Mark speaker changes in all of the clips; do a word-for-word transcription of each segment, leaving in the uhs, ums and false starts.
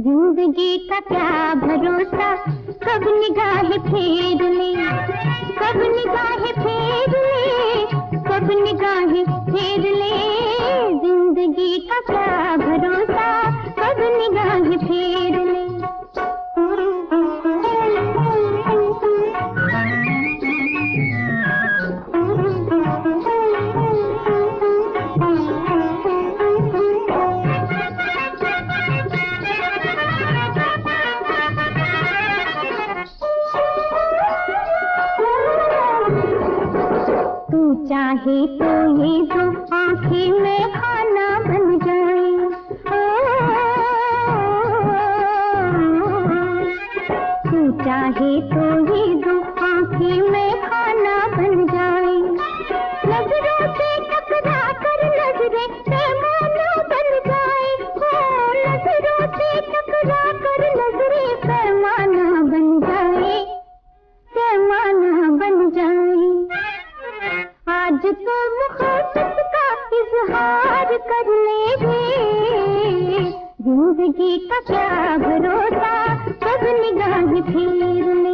Speaker 1: जिंदगी का क्या भरोसा, कब निगाहें फेर ले, कब निगाहें फेर ले, कब निगाहें फेर ले। जिंदगी का क्या भरोसा, कब निगाहें फेर ले। चाहे तो ये दो आँखें में खाना बन जाए, तू चाहे तो ये दो आँखें में खाना बन जाए। नजरों से टकरा कर नजरें पैमाना बन जाए, नजरों से टकरा कर नजरें पैमाना बन जाए, पैमाना बन जाए। आज तो मुहब्बत का इजहार कर ले रे, जिंदगी का क्या भरोसा, कब निगाहें फेर ले।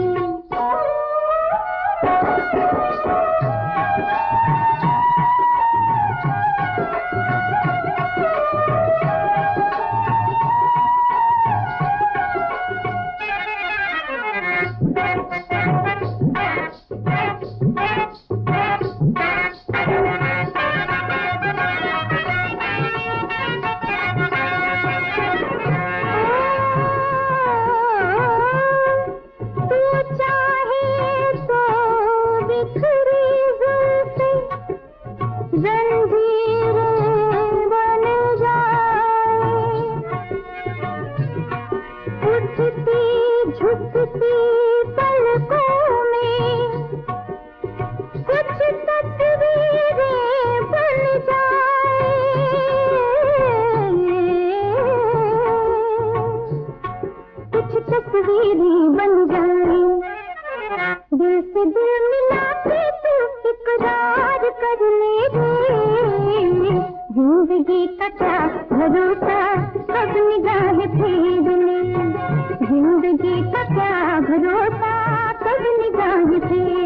Speaker 1: झुकती पलकों में कुछ तस्वीरें बन जाए, कुछ तस्वीरें बन जाए। दिल से दिल मिला के तू इकरार कर ले रे, जिंदगी का क्या भरोसा, कब निगाहें फेर ले। जिंदगी का क्या भरोसा, कब निगाहें फेर